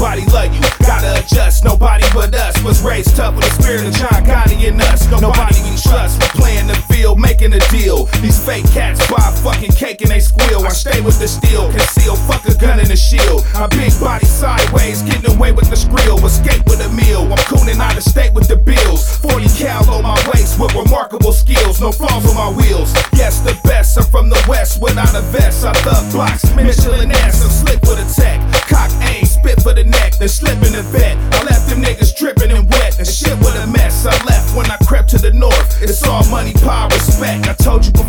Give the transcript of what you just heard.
nobody love you. Gotta adjust, nobody but us. Was raised tough with the spirit of John Gotti in us. Nobody we trust, we're playing the field, making a deal. These fake cats buy a fucking cake and they squeal. I stay with the steel, conceal, fuck a gun and a shield. I big body sideways, getting away with the skrill. Escape with a meal, I'm cooning out of state with the bills. 40 cal on my waist with remarkable skills. No flaws on my wheels. Yes, the best, I'm from the west without a vest. I thug blocks, Michelin ass, I'm slick with a tech. Cock aim, spit for the neck, then slip in the vet. I left them niggas dripping and wet, and shit with a mess. I left when I crept to the north. It's all money, power, respect. I told you before.